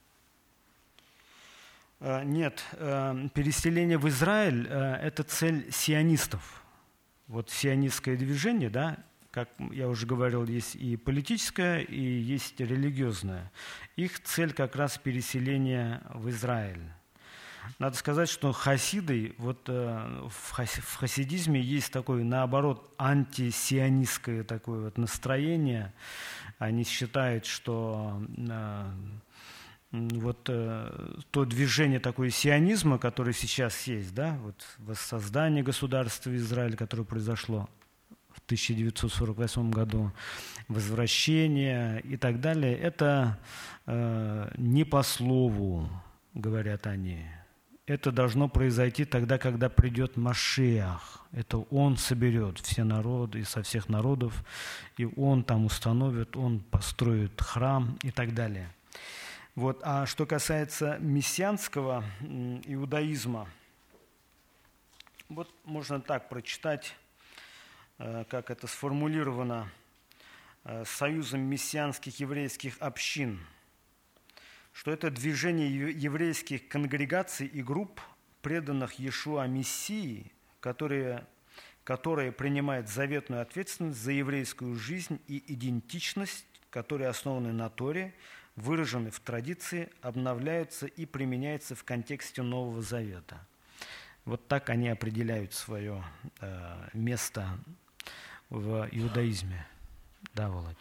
или нет?
Нет, переселение в Израиль – это цель сионистов. Вот сионистское движение, да, как я уже говорил, есть и политическое, и есть религиозное. Их цель как раз переселение в Израиль. Надо сказать, что хасиды, вот э, в, хас, в хасидизме есть такое, наоборот, антисионистское такое вот настроение. Они считают, что э, вот э, то движение такое сионизма, которое сейчас есть, да, вот воссоздание государства Израиль, которое произошло в тысяча девятьсот сорок восьмом году, возвращение и так далее, это э, не по слову, говорят они. Это должно произойти тогда, когда придет Машиах. Это Он соберет все народы, со всех народов, и Он там установит, Он построит храм и так далее. Вот. А что касается мессианского иудаизма, вот можно так прочитать, как это сформулировано Союзом мессианских еврейских общин, что это движение еврейских конгрегаций и групп, преданных Иешуа Мессии, которые, которые принимают заветную ответственность за еврейскую жизнь и идентичность, которые основаны на Торе, выражены в традиции, обновляются и применяются в контексте Нового Завета. Вот так они определяют свое э, место в иудаизме. Да, Володь?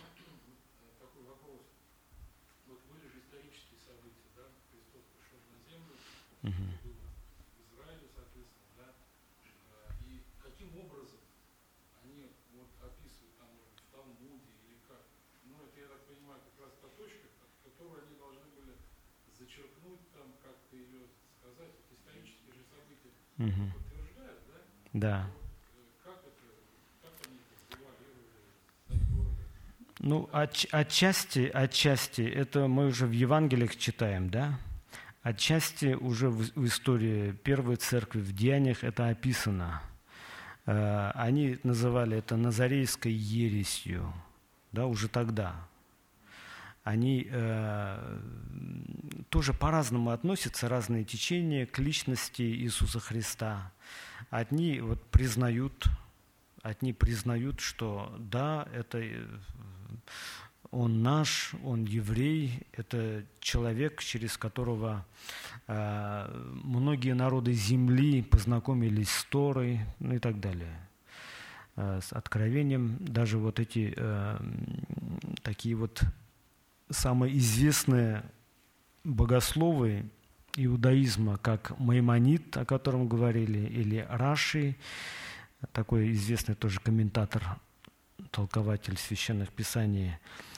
Угу.
В Израиле, соответственно, да, и каким образом они вот описывают там в Талмуде или как, ну это, я так понимаю, как раз та точка, которую они должны были зачеркнуть, там как-то ее сказать, вот исторические же события угу. подтверждают, да?
Да.
Вот, как это, как они это завуалировали?
Ну, от, отчасти, отчасти, это мы уже в Евангелиях читаем, да? Отчасти уже в, в истории Первой Церкви, в Деяниях это описано. Э, они называли это назарейской ересью, да, уже тогда. Они э, тоже по-разному относятся, разные течения к личности Иисуса Христа. Одни вот признают, одни признают, что да, это Он наш, Он еврей, это человек, через которого э, многие народы земли познакомились с Торой, ну и так далее, э, с откровением. Даже вот эти э, такие вот самые известные богословы иудаизма, как Маймонид, о котором говорили, или Раши, такой известный тоже комментатор, толкователь священных писаний,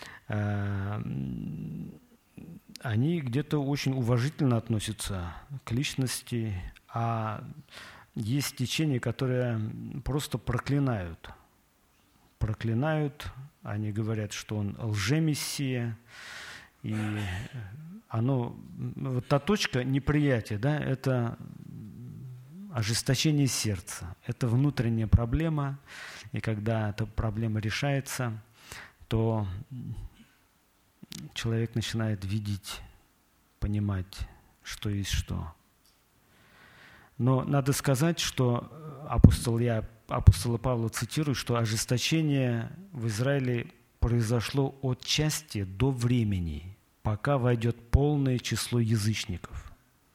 они где-то очень уважительно относятся к личности, а есть течения, которые просто проклинают. Проклинают, они говорят, что он лжемессия, и оно, вот та точка неприятия, да, это ожесточение сердца, это внутренняя проблема, и когда эта проблема решается, то человек начинает видеть, понимать, что есть что. Но надо сказать, что апостол, я апостола Павла цитирую, что ожесточение в Израиле произошло от части до времени, пока войдет полное число язычников.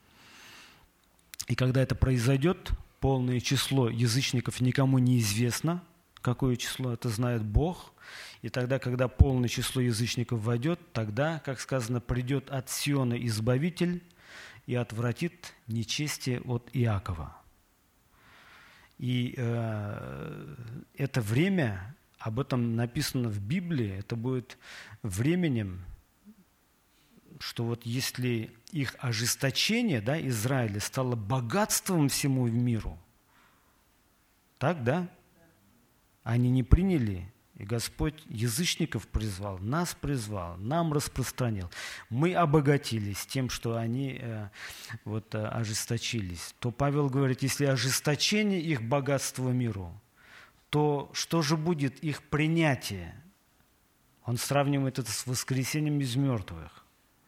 И когда это произойдет, полное число язычников никому не известно, какое число, это знает Бог. И тогда, когда полное число язычников войдет, тогда, как сказано, придет от Сиона Избавитель и отвратит нечестие от Иакова. И э, это время, об этом написано в Библии, это будет временем, что вот если их ожесточение, да, Израиля стало богатством всему миру, так, да? Они не приняли, и Господь язычников призвал, нас призвал, нам распространил. Мы обогатились тем, что они э, вот, э, ожесточились. То Павел говорит, если ожесточение их богатства миру, то что же будет их принятие? Он сравнивает это с воскресением из мертвых.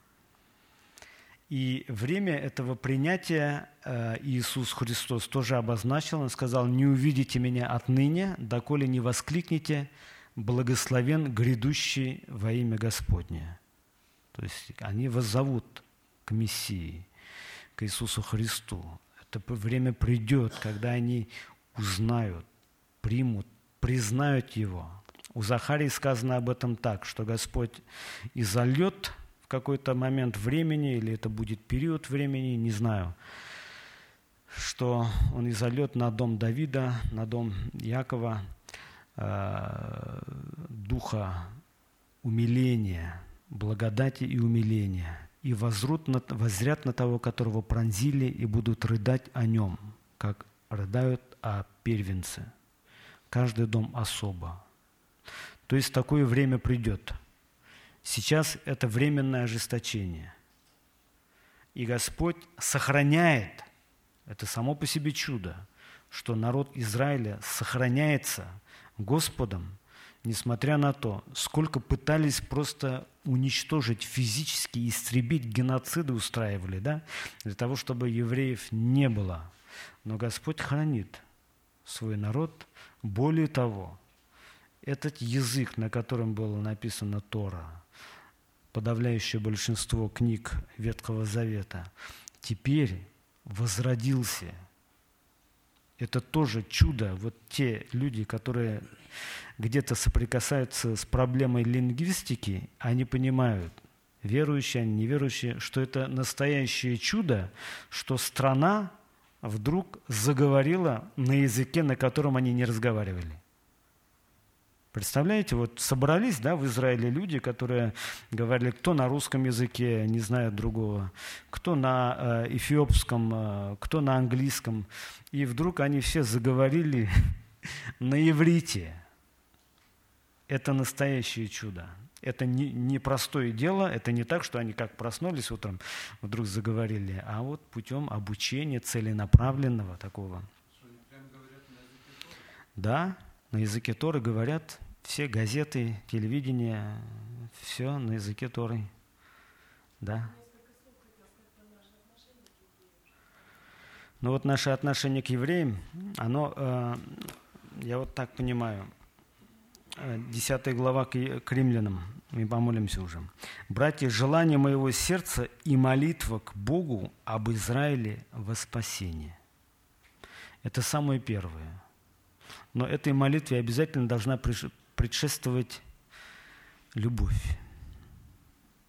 И время этого принятия э, Иисус Христос тоже обозначил. Он сказал, не увидите меня отныне, доколе не воскликнете, благословен грядущий во имя Господне. То есть они воззовут к Мессии, к Иисусу Христу. Это время придет, когда они узнают, примут, признают Его. У Захарии сказано об этом так, что Господь изольет в какой-то момент времени, или это будет период времени, не знаю, что Он изольет на дом Давида, на дом Иакова э, духа умиления, благодати и умиления, и возрут на, воззрят на того, которого пронзили, и будут рыдать о нем, как рыдают о первенце. Каждый дом особо. То есть такое время придет. Сейчас это временное ожесточение. И Господь сохраняет, это само по себе чудо, что народ Израиля сохраняется Господом, несмотря на то, сколько пытались просто уничтожить, физически истребить, геноциды устраивали, да, для того, чтобы евреев не было. Но Господь хранит свой народ. Более того, этот язык, на котором было написано Тора, подавляющее большинство книг Ветхого Завета, теперь возродился. Это тоже чудо. Вот те люди, которые где-то соприкасаются с проблемой лингвистики, они понимают, верующие, они неверующие, что это настоящее чудо, что страна вдруг заговорила на языке, на котором они не разговаривали. Представляете, вот собрались, да, в Израиле люди, которые говорили, кто на русском языке, не знают другого, кто на э, эфиопском, э, кто на английском, и вдруг они все заговорили на иврите. Это настоящее чудо. Это не, не простое дело, это не так, что они как проснулись утром, вдруг заговорили, а вот путем обучения целенаправленного такого. Да, на языке Торы говорят все газеты, телевидение, все на языке Торы. Да. Но вот наше отношение к евреям, оно, э, я вот так понимаю, десятая глава к римлянам, мы помолимся уже. «Братья, желание моего сердца и молитва к Богу об Израиле во спасение». Это самое первое. Но этой молитве обязательно должна предшествовать любовь.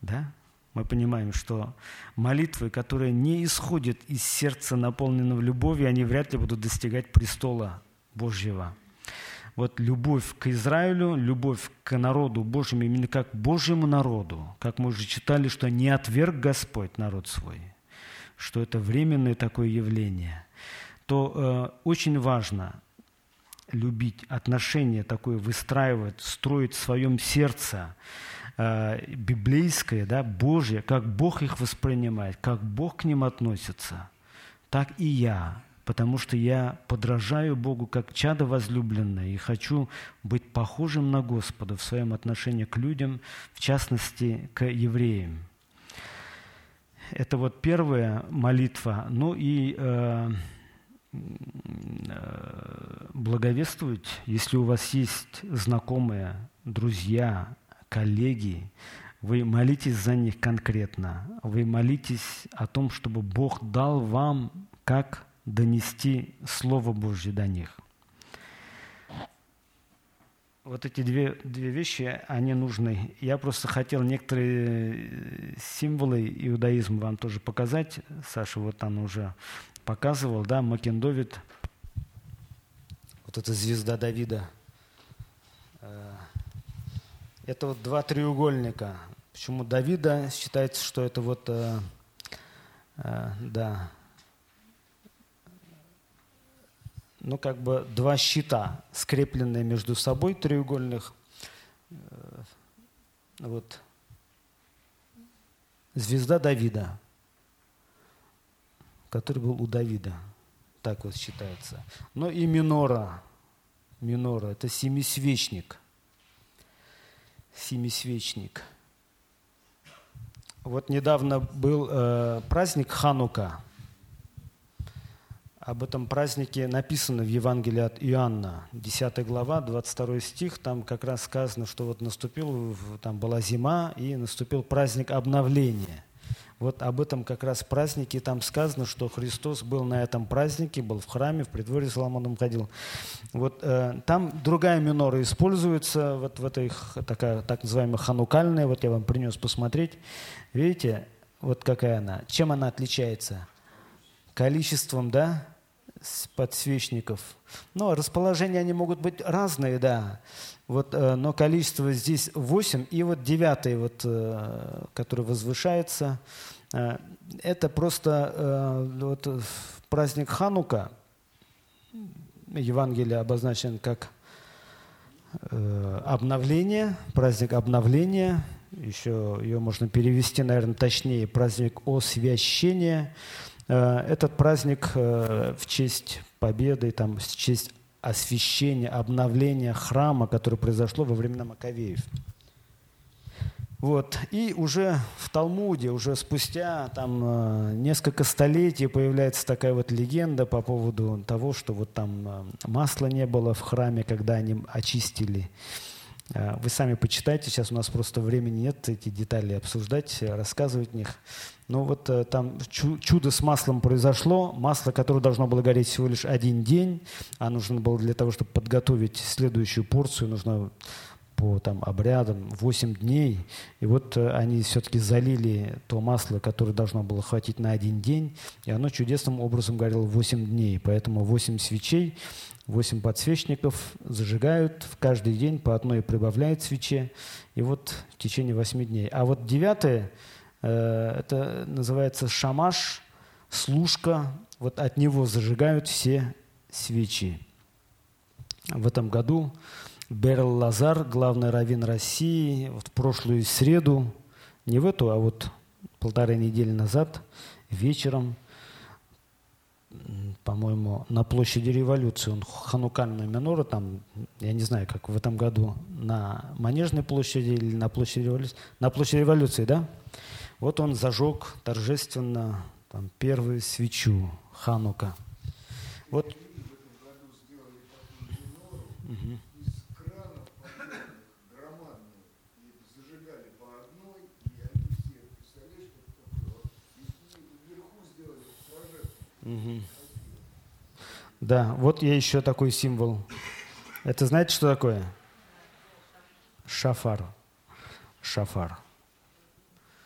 Да? Мы понимаем, что молитвы, которые не исходят из сердца, наполненного любовью, они вряд ли будут достигать престола Божьего. Вот любовь к Израилю, любовь к народу Божьему, именно как к Божьему народу, как мы уже читали, что не отверг Господь народ свой, что это временное такое явление, то э, очень важно любить, отношение такое выстраивать, строить в своем сердце, библейское, да, Божье, как Бог их воспринимает, как Бог к ним относится, так и я, потому что я подражаю Богу как чадо возлюбленное и хочу быть похожим на Господа в своем отношении к людям, в частности, к евреям. Это вот первая молитва. Ну и э, э, благовествовать, если у вас есть знакомые, друзья, коллеги, вы молитесь за них конкретно, вы молитесь о том, чтобы Бог дал вам, как донести Слово Божье до них. Вот эти две, две вещи, они нужны. Я просто хотел некоторые символы иудаизма вам тоже показать. Саша вот там уже показывал, да, Маген-Довид, вот эта звезда Давида. Это вот два треугольника. Почему Давида считается, что это вот, э, э, да, ну как бы два щита, скрепленные между собой, треугольных. Э, вот. Звезда Давида, который был у Давида. Так вот считается. Но и минора. Минора – это семисвечник. Семисвечник. Вот недавно был э, праздник Ханука. Об этом празднике написано в Евангелии от Иоанна, десятая глава, двадцать второй стих. Там как раз сказано, что вот наступил, там была зима, и наступил праздник обновления. Вот об этом как раз празднике там сказано, что Христос был на этом празднике, был в храме, в придворе Соломоном ходил. Вот э, там другая минора используется, вот в этой такая, так называемая ханукальная, вот я вам принес посмотреть. Видите, вот какая она. Чем она отличается? Количеством, да, подсвечников. Ну, расположения они могут быть разные, да. Вот, э, но количество здесь восемь, и вот девятый, вот, э, который возвышается, э, это просто э, вот, праздник Ханука. Евангелие обозначен как э, обновление, праздник обновления. Еще ее можно перевести, наверное, точнее, праздник освящения. Э, этот праздник э, в честь победы, там, в честь освящения, обновления храма, которое произошло во времена Маковеев. Вот. И уже в Талмуде, уже спустя там, несколько столетий появляется такая вот легенда по поводу того, что вот там масла не было в храме, когда они очистили. Вы сами почитайте, сейчас у нас просто времени нет эти детали обсуждать, рассказывать о них. Но вот там чудо с маслом произошло, масло, которое должно было гореть всего лишь один день, а нужно было для того, чтобы подготовить следующую порцию, нужно по там, обрядам восемь дней. И вот они все-таки залили то масло, которое должно было хватить на один день, и оно чудесным образом горело восемь дней. Поэтому восемь свечей, восемь подсвечников зажигают в каждый день, по одной прибавляют свече, и вот в течение восьми дней. А вот девятое, э, это называется шамаш, служка, вот от него зажигают все свечи. В этом году Берл Лазар, главный раввин России, вот в прошлую среду, не в эту, а вот полторы недели назад, вечером, по-моему, на площади Революции, он ханукальную минору, там, я не знаю, как в этом году, на Манежной площади или на площади Революции, на площади Революции, да? Вот он зажег торжественно там, первую свечу Ханука. Вот. Угу. Угу. Да, вот я еще такой символ. Это знаете, что такое? Шафар. Шафар.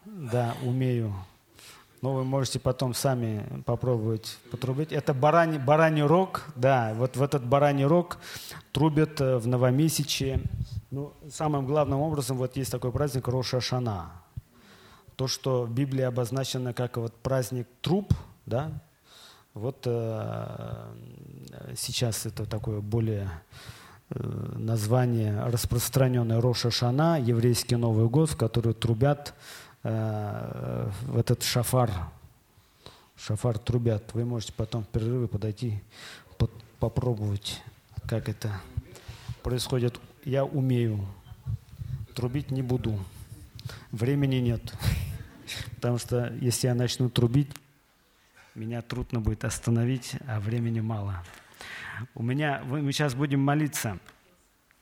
Да, умею. Но вы можете потом сами попробовать потрубить. Это бараний, бараний рог, да, вот в этот бараний рог трубят в новомесячье. Ну, самым главным образом вот есть такой праздник Рош ха-Шана. То, что в Библии обозначено как вот праздник труб, да, вот э, сейчас это такое более э, название распространенное Рош ха-Шана, еврейский Новый год, в который трубят э, в этот шафар. Шафар трубят. Вы можете потом в перерыве подойти, под, попробовать, как это происходит. Я умею, трубить не буду. Времени нет. Потому что если я начну трубить, меня трудно будет остановить, а времени мало. У меня, мы сейчас будем молиться.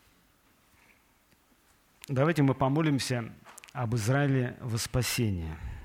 Давайте мы помолимся об Израиле во спасение.